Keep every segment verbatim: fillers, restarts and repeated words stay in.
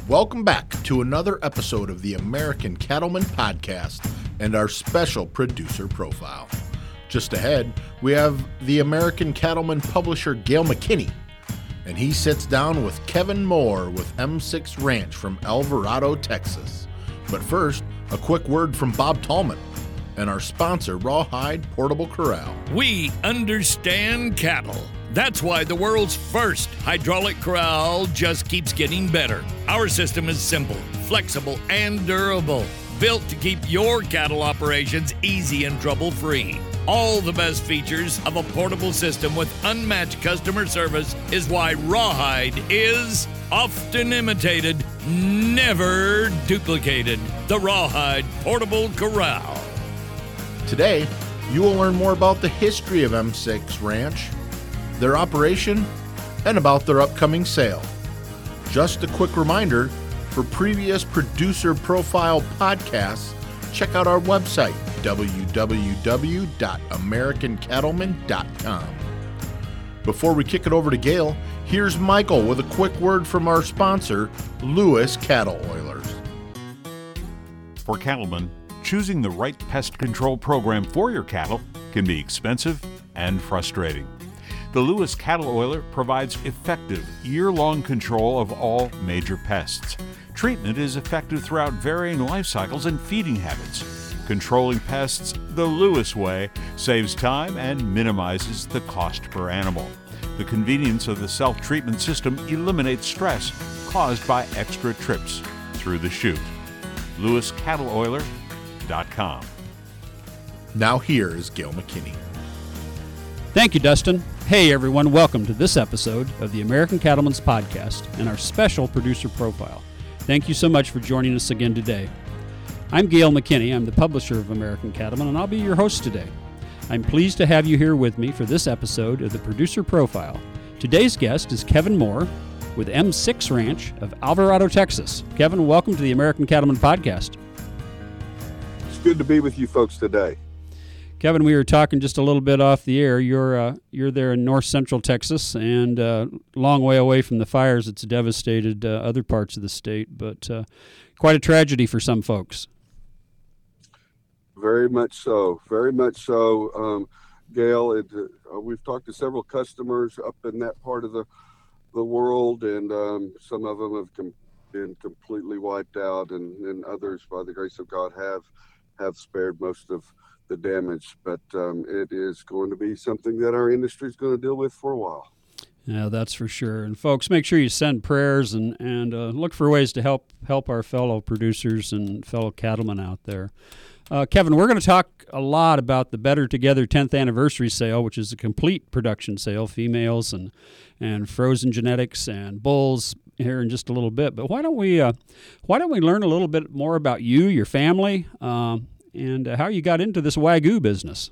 Welcome back to another episode of the American Cattleman Podcast and our special producer profile. Just ahead, we have the American Cattleman publisher Gail McKinney, and he sits down with Kevin Moore with M six Ranch from Alvarado, Texas. But first, a quick word from Bob Tallman and our sponsor, Rawhide Portable Corral. We understand cattle. That's why the world's first hydraulic corral just keeps getting better. Our system is simple, flexible, and durable, built to keep your cattle operations easy and trouble-free. All the best features of a portable system with unmatched customer service is why Rawhide is often imitated, never duplicated. The Rawhide Portable Corral. Today, you will learn more about the history of M six Ranch, their operation, and about their upcoming sale. Just a quick reminder, for previous producer profile podcasts, check out our website, w w w dot american cattleman dot com. Before we kick it over to Gail, here's Michael with a quick word from our sponsor, Lewis Cattle Oilers. For cattlemen, choosing the right pest control program for your cattle can be expensive and frustrating. The Lewis Cattle Oiler provides effective year-long control of all major pests. Treatment is effective throughout varying life cycles and feeding habits. Controlling pests the Lewis way saves time and minimizes the cost per animal. The convenience of the self-treatment system eliminates stress caused by extra trips through the chute. lewis cattle oiler dot com. Now here is Gail McKinney. Thank you, Dustin. Hey, everyone. Welcome to this episode of the American Cattleman's Podcast and our special producer profile. Thank you so much for joining us again today. I'm Gail McKinney. I'm the publisher of American Cattleman, and I'll be your host today. I'm pleased to have you here with me for this episode of the producer profile. Today's guest is Kevin Moore with M six Ranch of Alvarado, Texas. Kevin, welcome to the American Cattleman Podcast. It's good to be with you folks today. Kevin, we were talking just a little bit off the air. You're uh, you're there in north central Texas and a uh, long way away from the fires that's devastated uh, other parts of the state, but uh, quite a tragedy for some folks. Very much so, very much so. Um, Gail, it, uh, we've talked to several customers up in that part of the, the world, and um, some of them have com- been completely wiped out, and, and others, by the grace of God, have have spared most of the damage, but um, it is going to be something that our industry is going to deal with for a while. Yeah, that's for sure. And folks, make sure you send prayers and and uh, look for ways to help help our fellow producers and fellow cattlemen out there. Uh, Kevin, we're going to talk a lot about the Better Together tenth Anniversary Sale, which is a complete production sale, females and and frozen genetics and bulls here in just a little bit. But why don't we uh, why don't we learn a little bit more about you, your family, uh, and uh, how you got into this Wagyu business?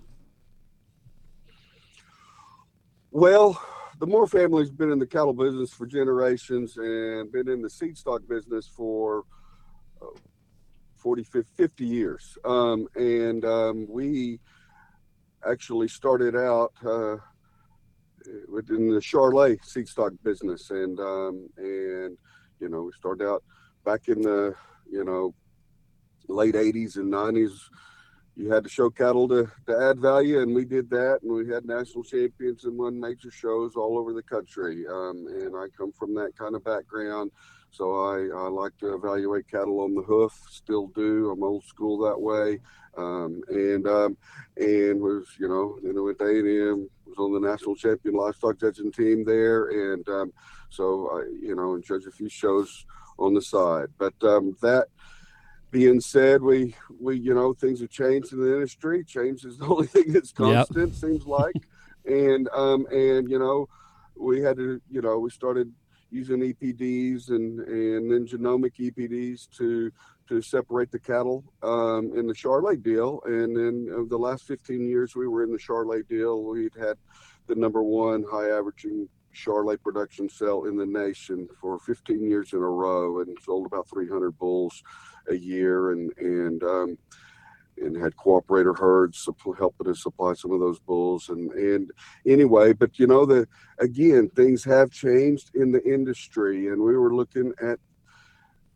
Well, the Moore family's been in the cattle business for generations and been in the seed stock business for uh, forty, fifty years. Um, and um, we actually started out uh, within the Charolais seed stock business. And, um, and, you know, we started out back in the, you know, late eighties and nineties. You had to show cattle to, to add value, and we did that, and we had national champions and won major shows all over the country. Um, and I come from that kind of background, so I, I like to evaluate cattle on the hoof, still do. I'm old school that way. Um, and um, and was, you know, then I went to A and M, was on the national champion livestock judging team there, and um, so, I, you know, and judge a few shows on the side. But um, that being said, we, we, you know, things have changed in the industry. Change is the only thing that's constant, yep. Seems like. And, um, and, you know, we had to, you know, we started using E P Ds and, and then genomic E P Ds to, to separate the cattle, um, in the Charolais deal. And then uh, the last fifteen years we were in the Charolais deal, we'd had the number one high averaging Charolais production cell in the nation for fifteen years in a row, and sold about three hundred bulls a year, and and um, and had cooperator herds helping us supply some of those bulls. And and anyway, but you know, the again, things have changed in the industry, and we were looking at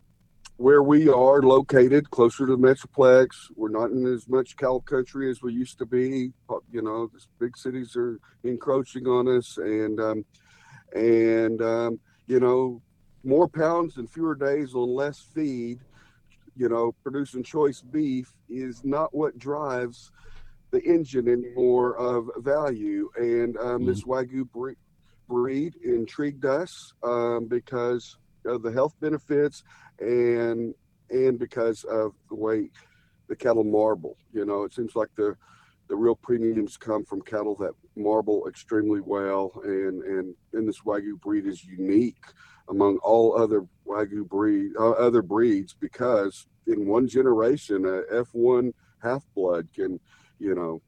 where we are located, closer to the Metroplex, we're not in as much cow country as we used to be. You know, the big cities are encroaching on us, and um, and um, you know, more pounds and fewer days on less feed. You know, producing choice beef is not what drives the engine anymore of value. And um, mm-hmm. this Wagyu breed, breed intrigued us um, because of the health benefits and and because of the way the cattle marble. You know, it seems like the the real premiums come from cattle that marble extremely well, and and and this Wagyu breed is unique among all other Wagyu breed uh, other breeds, because in one generation a F one half blood can, you know,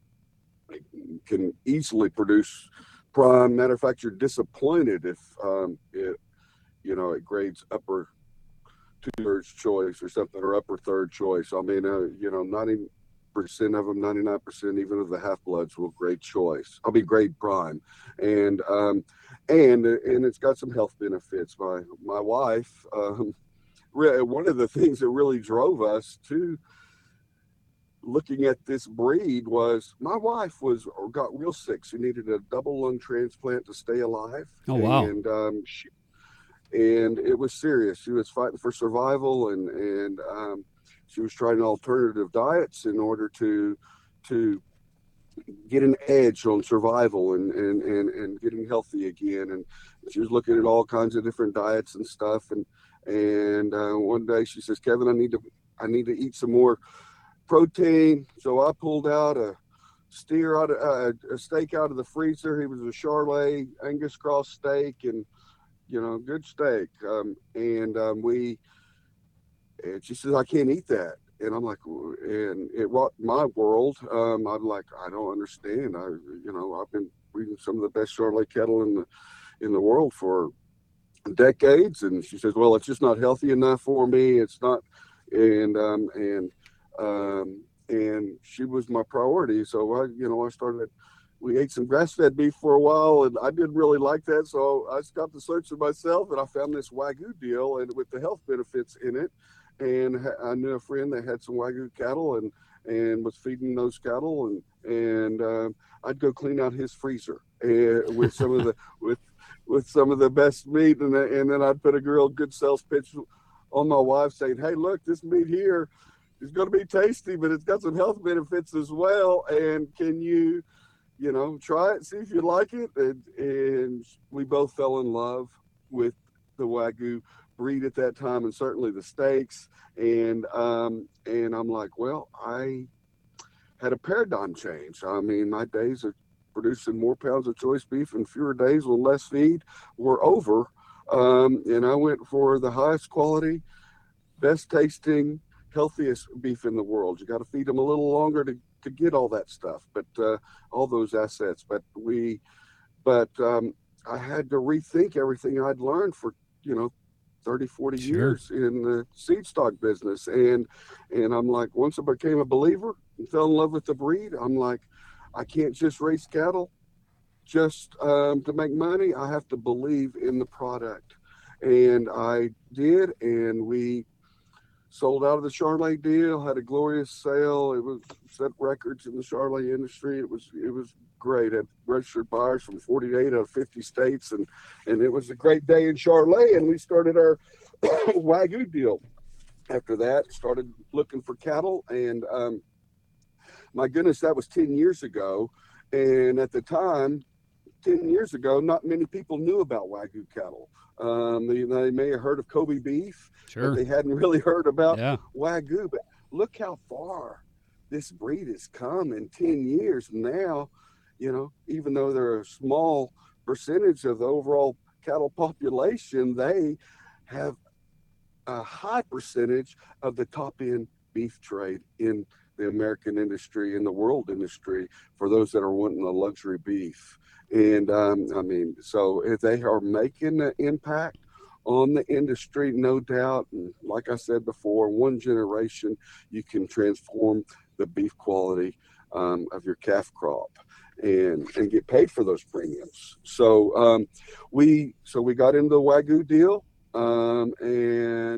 can easily produce prime. Matter of fact, you're disappointed if um, it, you know, it grades upper two-thirds choice or something, or upper third choice. I mean, uh, you know, ninety percent of them, ninety-nine percent even of the half-bloods will grade choice. I'll be grade prime. And um, and and it's got some health benefits. My, my wife, um, one of the things that really drove us to looking at this breed was my wife was got real sick. She needed a double lung transplant to stay alive. Oh, wow. And um, she, and it was serious. She was fighting for survival, and and um, she was trying alternative diets in order to to get an edge on survival and and and, and getting healthy again. And she was looking at all kinds of different diets and stuff. And and uh, one day she says, "Kevin, I need to I need to eat some more protein." So I pulled out a steer out of uh, a steak out of the freezer. He was a Charolais Angus cross steak, and you know, good steak. Um, and um, we, and she says, "I can't eat that." And I'm like, and it rocked my world. Um, I'm like, I don't understand. I, you know, I've been breeding some of the best Charolais cattle in the in the world for decades. And she says, "Well, it's just not healthy enough for me. It's not." And um, and um, and she was my priority. So I, you know, I started. We ate some grass-fed beef for a while, and I didn't really like that. So I stopped the search of myself, and I found this Wagyu deal, and with the health benefits in it. And I knew a friend that had some Wagyu cattle, and and was feeding those cattle, and and um, I'd go clean out his freezer uh, with some of the with with some of the best meat, and and then I'd put a real good sales pitch on my wife saying, "Hey, look, this meat here is going to be tasty, but it's got some health benefits as well, and can you?" you know, try it, see if you like it. And, and we both fell in love with the Wagyu breed at that time, and certainly the steaks. And, um, and I'm like, well, I had a paradigm change. I mean, my days of producing more pounds of choice beef in fewer days with less feed were over. Um, and I went for the highest quality, best tasting, healthiest beef in the world. You got to feed them a little longer to to get all that stuff, but uh, all those assets. But we, but um, I had to rethink everything I'd learned for, you know, thirty, forty Sure. years in the seed stock business. And, and I'm like, once I became a believer and fell in love with the breed, I'm like, I can't just raise cattle just um, to make money. I have to believe in the product. And I did, and we sold out of the Charolais deal, had a glorious sale. It was set records in the Charolais industry. It was it was great. Had registered buyers from forty-eight out of fifty states, and and it was a great day in Charolais. And we started our Wagyu deal. After that, started looking for cattle, and um, my goodness, that was ten years ago. And at the time, ten years ago, not many people knew about Wagyu cattle. Um, they, they may have heard of Kobe beef, Sure. but they hadn't really heard about Yeah. Wagyu. But look how far this breed has come in ten years. Now, you know, even though they're a small percentage of the overall cattle population, they have a high percentage of the top end beef trade in the American industry, in the world industry, for those that are wanting a luxury beef. And um, I mean, so if they are making an impact on the industry, no doubt. And like I said before, one generation, you can transform the beef quality um, of your calf crop and and get paid for those premiums. So um, we so we got into the Wagyu deal, um, and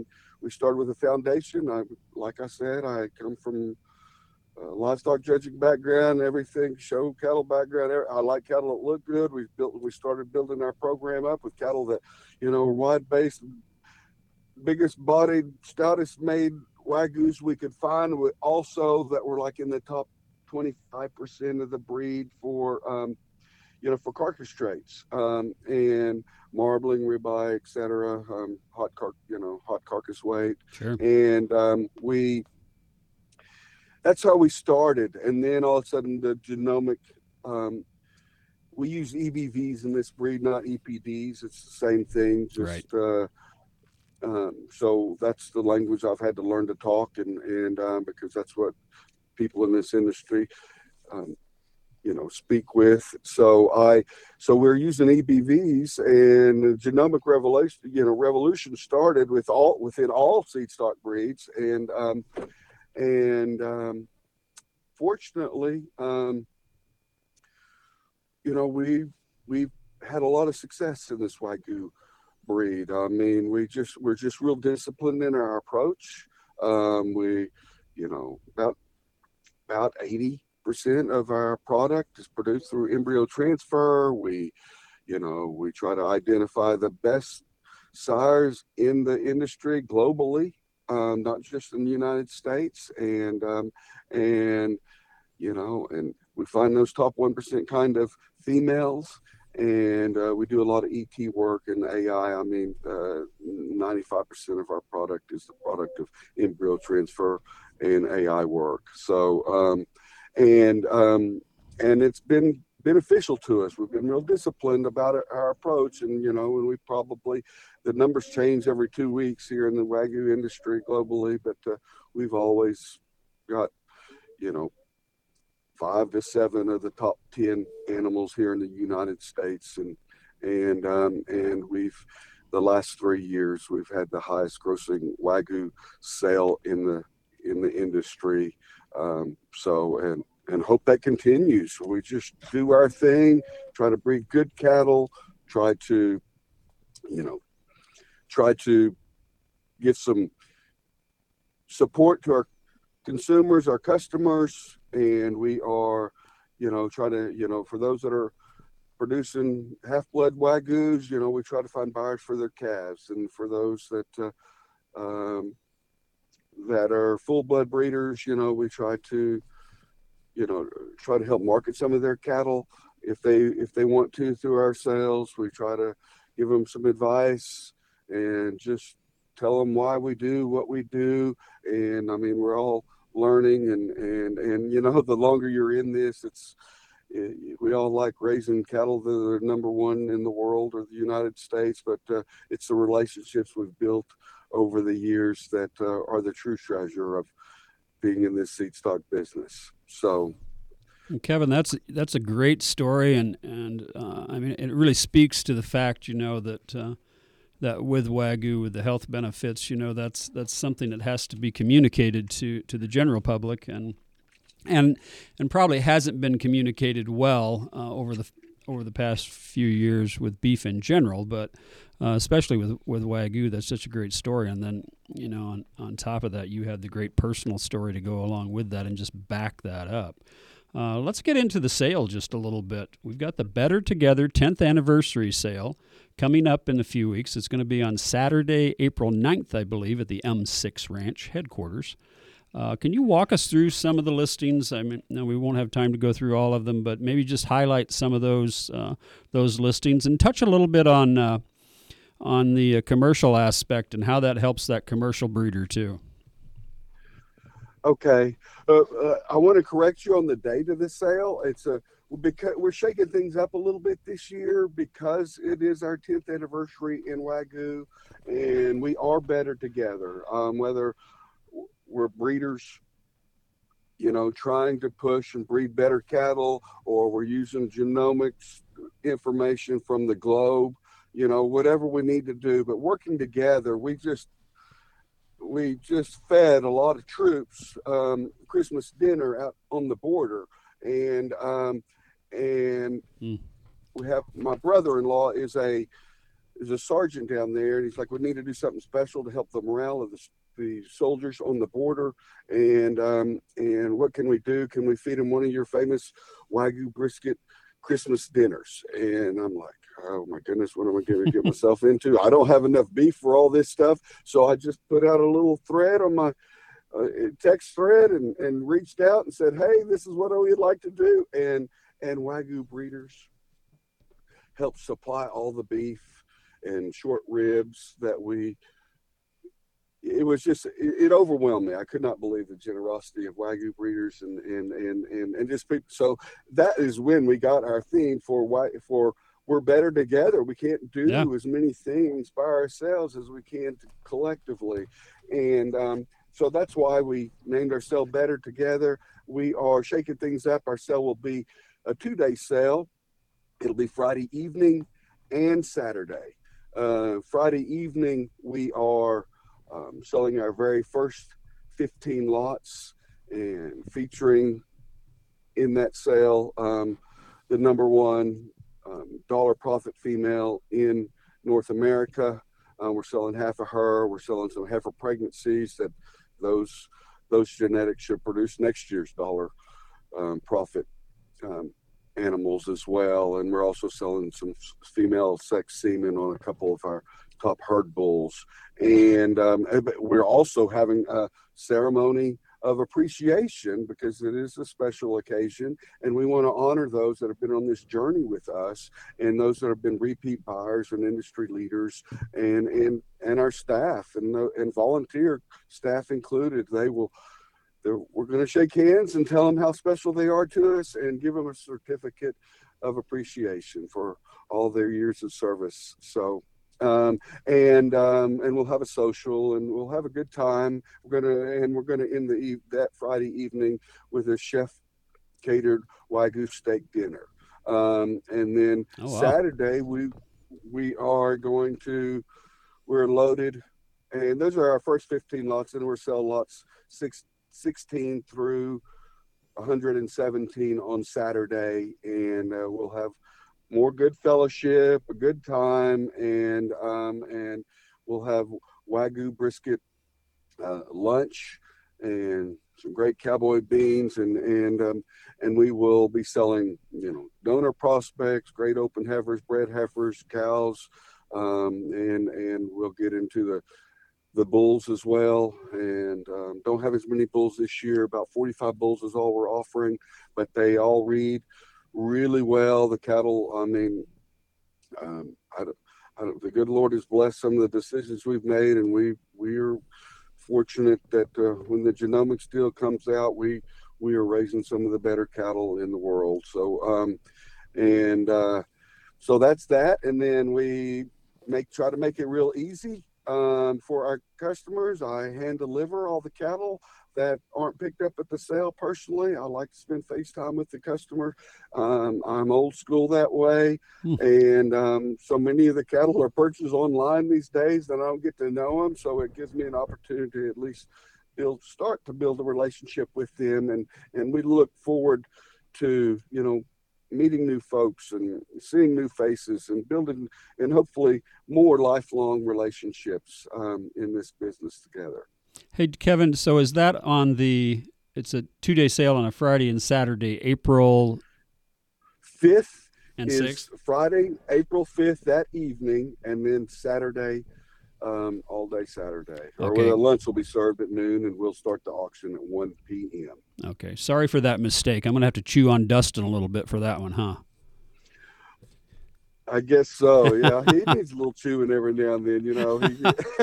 we started with a foundation. I, like I said, I come from a livestock judging background, everything, show cattle background. I like cattle that look good. We built, we started building our program up with cattle that, you know, are wide-based, biggest bodied, stoutest made Wagyus we could find, with also that were like in the top twenty-five percent of the breed for, um, you know, for carcass traits, um, and marbling, ribeye, et cetera, um, hot car, you know, hot carcass weight. Sure. And um, we, that's how we started. And then all of a sudden the genomic, um, we use E B Vs in this breed, not E P Ds. It's the same thing. Just, right. uh, um, so that's the language I've had to learn to talk, and, and, um, because that's what people in this industry, um, you know, speak with. So I, so we're using E B Vs, and the genomic revelation, you know, revolution started with all, within all seed stock breeds. And, um, And um, fortunately, um, you know, we we've had a lot of success in this Wagyu breed. I mean, we just we're just real disciplined in our approach. Um, we, you know, about about eighty percent of our product is produced through embryo transfer. We, you know, we try to identify the best sires in the industry globally. Um, not just in the United States, and um, and you know, and we find those top one percent kind of females, and uh, we do a lot of E T work and A I. I mean, uh, ninety-five percent of our product is the product of embryo transfer and A I work. So, um, and um, and it's been beneficial to us. We've been real disciplined about our approach, and you know, and we probably, the numbers change every two weeks here in the Wagyu industry globally, but uh, we've always got, you know, five to seven of the top ten animals here in the United States, and and um, and we've, the last three years we've had the highest grossing Wagyu sale in the in the industry. Um, so and. and hope that continues. We just do our thing, try to breed good cattle, try to, you know, try to give some support to our consumers, our customers, and we are, you know, try to, you know, for those that are producing half-blood Wagyus, you know, we try to find buyers for their calves, and for those that, uh, um, that are full-blood breeders, you know, we try to, you know, try to help market some of their cattle if they if they want to through our sales. We try to give them some advice and just tell them why we do what we do. And I mean, we're all learning, and and and you know, the longer you're in this, it's it, we all like raising cattle that are number one in the world or the United States, but uh, it's the relationships we've built over the years that uh, are the true treasure of being in this seed stock business. So, Kevin, that's that's a great story, and and uh, I mean, it really speaks to the fact, you know, that uh, that with Wagyu, with the health benefits, you know, that's that's something that has to be communicated to, to the general public, and and and probably hasn't been communicated well uh, over the over the past few years with beef in general, but uh, especially with with Wagyu. That's such a great story, and then, you know, on, on top of that, you had the great personal story to go along with that and just back that up. Uh, let's get into the sale just a little bit. We've got the Better Together tenth anniversary sale coming up in a few weeks. It's going to be on Saturday, April ninth, I believe, at the M six Ranch headquarters. Uh, can you walk us through some of the listings? I mean, no, we won't have time to go through all of them, but maybe just highlight some of those uh, those listings and touch a little bit on uh, on the uh, commercial aspect and how that helps that commercial breeder too. Okay, uh, uh, I want to correct you on the date of the sale. It's a because we're shaking things up a little bit this year because it is our tenth anniversary in Wagyu, and we are better together. Um, whether we're breeders, you know, trying to push and breed better cattle, or we're using genomics information from the globe, you know, whatever we need to do, but working together, we just, we just fed a lot of troops um, Christmas dinner out on the border. And, um, and mm. we have, my brother-in-law is a there's a sergeant down there, and he's like, we need to do something special to help the morale of the, the soldiers on the border. And um, and what can we do? Can we feed them one of your famous Wagyu brisket Christmas dinners? And I'm like, oh my goodness, what am I going to get myself into? I don't have enough beef for all this stuff. So I just put out a little thread on my uh, text thread and, and reached out and said, hey, this is what we'd like to do. And, and Wagyu Breeders helped supply all the beef and short ribs that we, it was just, it, it overwhelmed me. I could not believe the generosity of Wagyu Breeders and, and, and, and, and just people. So that is when we got our theme for why, for we're better together. We can't do yeah. as many things by ourselves as we can collectively. And um, so that's why we named ourselves Better Together. We are shaking things up. Our sale will be a two-day sale. It'll be Friday evening and Saturday. Uh, Friday evening, we are um, selling our very first fifteen lots and featuring in that sale um, the number one um, dollar profit female in North America. Uh, we're selling half of her. We're selling some heifer pregnancies that those those genetics should produce next year's dollar um, profit um, animals as well. And we're also selling some female sex semen on a couple of our top herd bulls. And um, we're also having a ceremony of appreciation because it is a special occasion, and we want to honor those that have been on this journey with us and those that have been repeat buyers and industry leaders and and and our staff and the, and volunteer staff included. They will we're going to shake hands and tell them how special they are to us and give them a certificate of appreciation for all their years of service. So Um, and um, and we'll have a social and we'll have a good time. We're gonna and we're gonna end the eve, that Friday evening with a chef catered Wagyu steak dinner. Um, and then oh, wow. Saturday we we are going to we're loaded, and those are our first fifteen lots, and we're selling lots six, sixteen through one hundred seventeen on Saturday, and uh, we'll have more good fellowship, a good time, and um, and we'll have Wagyu brisket uh, lunch and some great cowboy beans, and and um, and we will be selling, you know, donor prospects, great open heifers, bred heifers, cows, um, and and we'll get into the the bulls as well. And um, don't have as many bulls this year. About forty-five bulls is all we're offering, but they all read really well. The cattle, I mean, um, I don't, I don't, the good Lord has blessed some of the decisions we've made, and we we are fortunate that uh, when the genomics deal comes out, we we are raising some of the better cattle in the world. So, um, and uh, so that's that. And then we make try to make it real easy um, for our customers. I hand deliver all the cattle that aren't picked up at the sale personally. I like to spend FaceTime with the customer. Um, I'm old school that way. Mm. And um, so many of the cattle are purchased online these days that I don't get to know them. So it gives me an opportunity to at least build, start to build a relationship with them. And, and we look forward to, you know, meeting new folks and seeing new faces and building and hopefully more lifelong relationships um, in this business together. Hey, Kevin, so is that on the, it's a two-day sale on a Friday and Saturday, April fifth and is sixth? Friday, April fifth, that evening, and then Saturday, um, all day Saturday. Or okay. the lunch will be served at noon, and we'll start the auction at one p.m. Okay, sorry for that mistake. I'm going to have to chew on Dustin a little bit for that one, huh? I guess so, yeah. He needs a little chewing every now and then, you know. He,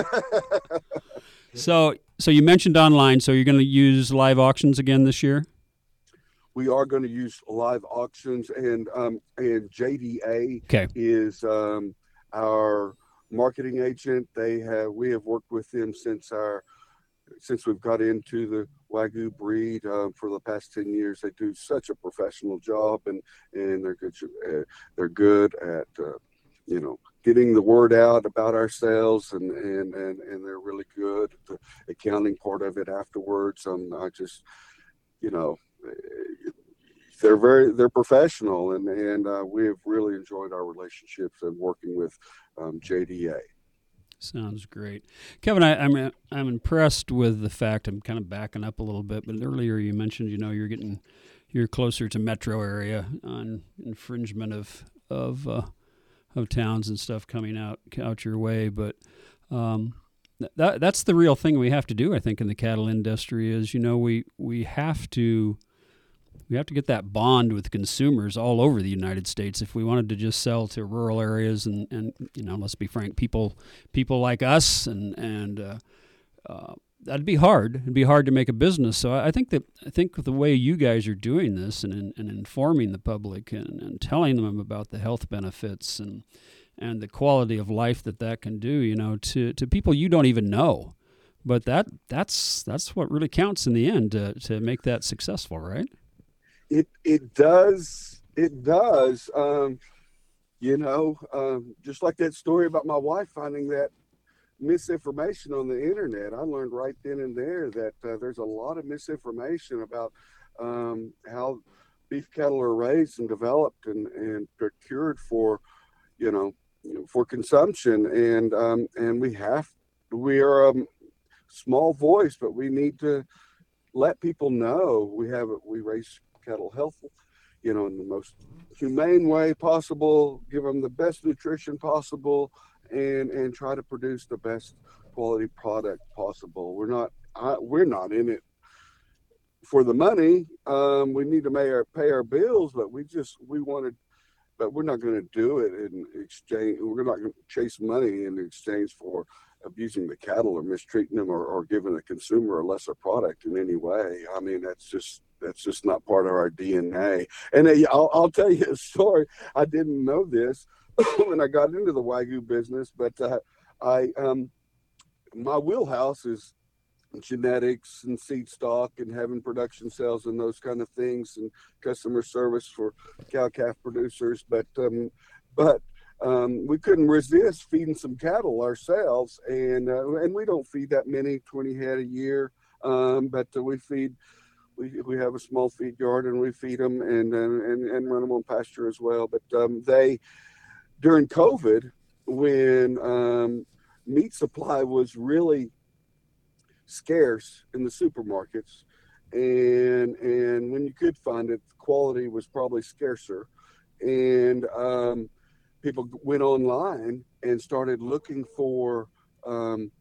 So, so you mentioned online. So you're going to use live auctions again this year? We are going to use live auctions, and um, and J D A okay. is um, our marketing agent. They have we have worked with them since our since we've got into the Wagyu breed uh, for the past ten years. They do such a professional job, and and they're good. Uh, they're good at uh, you know. getting the word out about ourselves, and, and, and, and they're really good at the accounting part of it afterwards. Um, I just, you know, they're very, they're professional, and, and uh, we have really enjoyed our relationships and working with um, J D A. Sounds great, Kevin. I, I'm I'm impressed with the fact. I'm kind of backing up a little bit, but earlier you mentioned, you know, you're getting you're closer to metro area on infringement of of uh, of towns and stuff coming out out your way, but um, that that's the real thing we have to do, I think, in the cattle industry. Is, you know, we we have to. We have to get that bond with consumers all over the United States if we wanted to just sell to rural areas and, and you know, let's be frank, people people like us, and and uh, uh, that'd be hard. It'd be hard to make a business. So I think that I think the way you guys are doing this and, and informing the public and, and telling them about the health benefits and and the quality of life that that can do, you know, to, to people you don't even know, but that that's that's what really counts in the end to to make that successful, right? It it does. It does. Um, you know, um, just like that story about my wife finding that misinformation on the internet. I learned right then and there that uh, there's a lot of misinformation about um, how beef cattle are raised and developed and, and procured for, you know, for consumption. And um, and we have, we are a small voice, but we need to let people know we have, we raise cattle healthy, you know, in the most humane way possible, give them the best nutrition possible, and and try to produce the best quality product possible. We're not I, we're not in it for the money. Um, we need to pay our pay our bills, but we just we wanted, but we're not going to do it in exchange. We're not going to chase money in exchange for abusing the cattle or mistreating them or, or giving the consumer a lesser product in any way. I mean, that's just that's just not part of our D N A. And uh, I'll, I'll tell you a story. I didn't know this when I got into the Wagyu business, but uh, I um, my wheelhouse is genetics and seed stock and having production cells and those kind of things and customer service for cow calf producers. But um, but um, we couldn't resist feeding some cattle ourselves, and uh, and we don't feed that many, twenty head a year, um, but uh, we feed. We, we have a small feed yard and we feed them and and, and run them on pasture as well. But um, they, during COVID, when um, meat supply was really scarce in the supermarkets, and and when you could find it, quality was probably scarcer, and um, people went online and started looking for, um,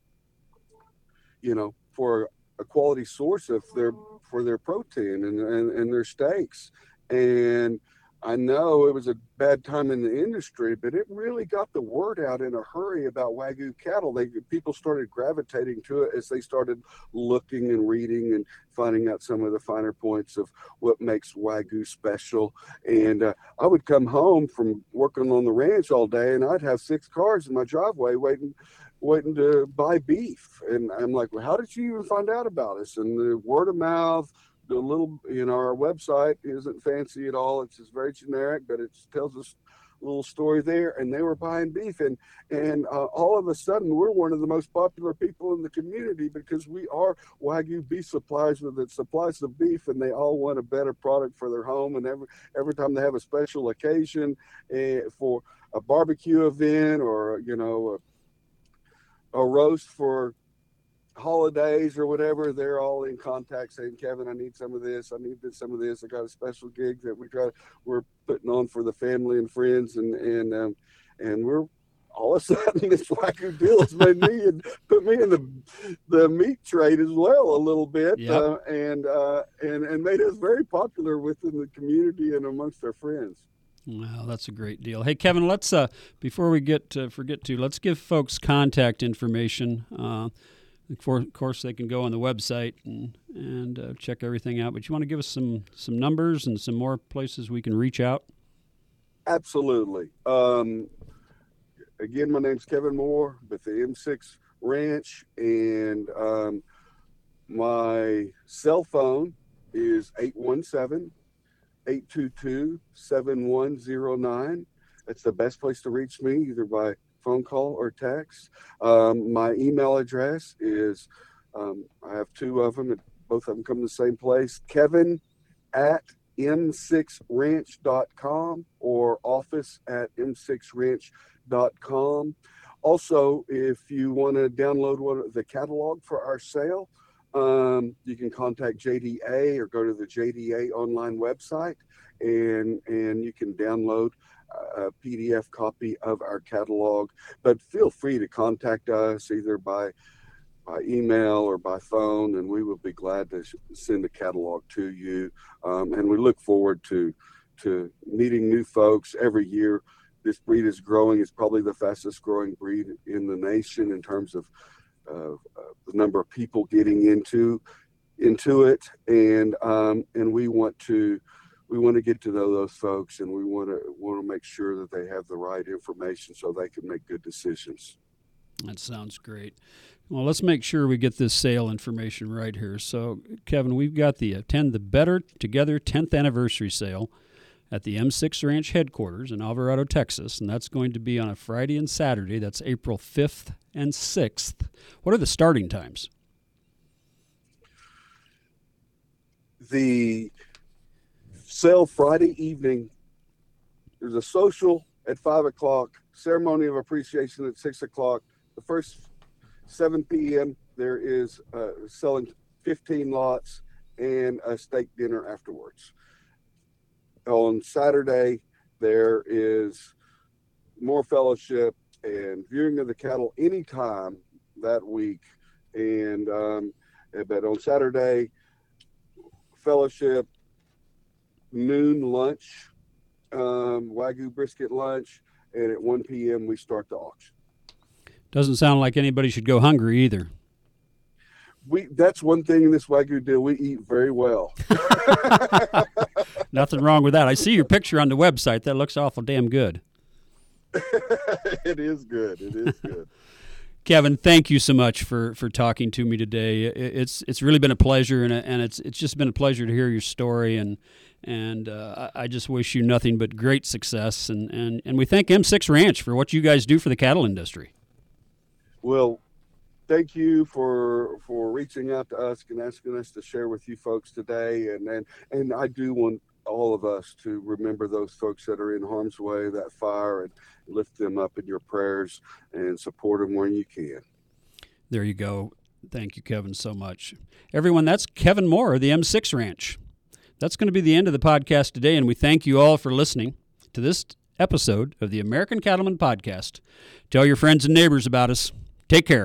you know, for a quality source of their for their protein and, and, and their steaks. And I know it was a bad time in the industry, but it really got the word out in a hurry about Wagyu cattle. They people started gravitating to it as they started looking and reading and finding out some of the finer points of what makes Wagyu special. And uh, I would come home from working on the ranch all day, and I'd have six cars in my driveway waiting waiting to buy beef. And I'm like, well, how did you even find out about us? And the word of mouth, the little, you know, our website isn't fancy at all. It's just very generic, but it tells us a little story there. And they were buying beef. And, and uh, all of a sudden, we're one of the most popular people in the community because we are Wagyu beef suppliers that supplies the beef, and they all want a better product for their home. And every, every time they have a special occasion uh, for a barbecue event or, you know, a, a roast for holidays or whatever, they're all in contact saying, Kevin, I need some of this. I need this, some of this. I got a special gig that we try, we're putting on for the family and friends. And, and, um, and we're all of a sudden this Wagyu deal has made me and put me in the, the meat trade as well a little bit. Yep. uh, and, uh, and, and made us very popular within the community and amongst our friends. Wow, that's a great deal. Hey, Kevin, let's uh, before we get to, forget to, let's give folks contact information. Uh, for, of course, they can go on the website and and uh, check everything out. But you want to give us some some numbers and some more places we can reach out? Absolutely. Um, again, my name's Kevin Moore with the M six Ranch, and um, my cell phone is eight one seven, eight two two, seven one zero nine. That's the best place to reach me, either by phone call or text. Um, my email address is, um, I have two of them, both of them come to the same place, Kevin at m six ranch dot com or office at m six ranch dot com. Also, if you want to download one, the catalog for our sale, um, you can contact J D A or go to the J D A online website, and and you can download a P D F copy of our catalog. But feel free to contact us either by by email or by phone, and we will be glad to sh- send a catalog to you. Um, and we look forward to to meeting new folks every year. This breed is growing. It's probably the fastest growing breed in the nation in terms of uh, uh, the number of people getting into into it, and um, and we want to we want to get to know those folks, and we want to want to make sure that they have the right information so they can make good decisions. That sounds great. Well, let's make sure we get this sale information right here. So, Kevin, we've got the Attend the Better Together tenth Anniversary Sale at the M six Ranch headquarters in Alvarado, Texas, and that's going to be on a Friday and Saturday. That's April fifth and sixth. What are the starting times? The sale Friday evening, there's a social at five o'clock, ceremony of appreciation at six o'clock. The first seven p.m. there is uh, selling fifteen lots and a steak dinner afterwards. On Saturday, there is more fellowship and viewing of the cattle anytime that week. And um, but on Saturday, fellowship, noon lunch, um, Wagyu brisket lunch, and at one p.m. we start the auction. Doesn't sound like anybody should go hungry either. We that's one thing in this Wagyu deal. We eat very well. Nothing wrong with that. I see your picture on the website. That looks awful damn good. It is good. It is good. Kevin, thank you so much for, for talking to me today. It's it's really been a pleasure, and and it's it's just been a pleasure to hear your story, and and uh, I just wish you nothing but great success, and, and, and we thank M six Ranch for what you guys do for the cattle industry. Well, thank you for for reaching out to us and asking us to share with you folks today, and and, and I do want all of us to remember those folks that are in harm's way, that fire, and lift them up in your prayers and support them where you can. There you go. Thank you, Kevin, so much. Everyone, that's Kevin Moore of the M six Ranch. That's going to be the end of the podcast today, and we thank you all for listening to this episode of the American Cattleman Podcast. Tell your friends and neighbors about us. Take care.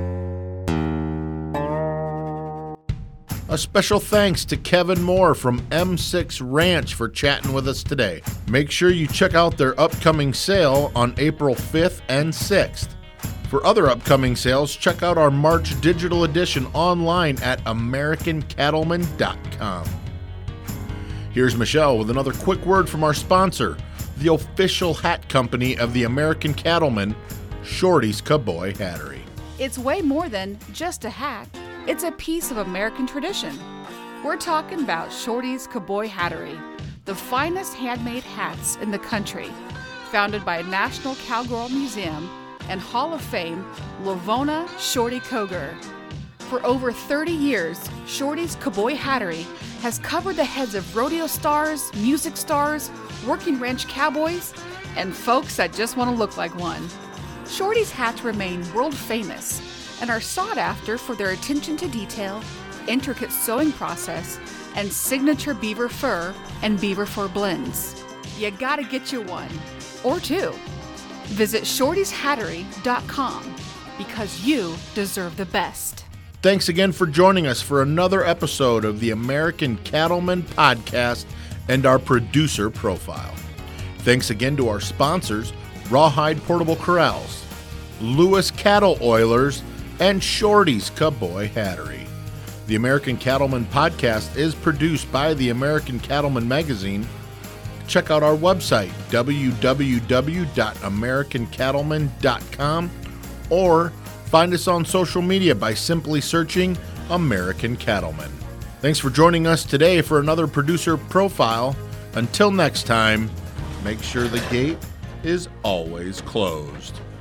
A special thanks to Kevin Moore from M six Ranch for chatting with us today. Make sure you check out their upcoming sale on April fifth and sixth. For other upcoming sales, check out our March digital edition online at american cattleman dot com. Here's Michelle with another quick word from our sponsor, the official hat company of the American Cattleman, Shorty's Cowboy Hattery. It's way more than just a hat. It's a piece of American tradition. We're talking about Shorty's Cowboy Hattery, the finest handmade hats in the country, founded by National Cowgirl Museum and Hall of Fame Lavona Shorty Koger. For over thirty years, Shorty's Cowboy Hattery has covered the heads of rodeo stars, music stars, working ranch cowboys, and folks that just want to look like one. Shorty's hats remain world famous and are sought after for their attention to detail, intricate sewing process, and signature beaver fur and beaver fur blends. You gotta get you one, or two. Visit shortys hattery dot com because you deserve the best. Thanks again for joining us for another episode of the American Cattleman Podcast and our producer profile. Thanks again to our sponsors, Rawhide Portable Corrals, Lewis Cattle Oilers, and Shorty's Cowboy Hattery. The American Cattleman Podcast is produced by the American Cattleman Magazine. Check out our website, w w w dot american cattleman dot com, or find us on social media by simply searching American Cattleman. Thanks for joining us today for another producer profile. Until next time, make sure the gate is always closed.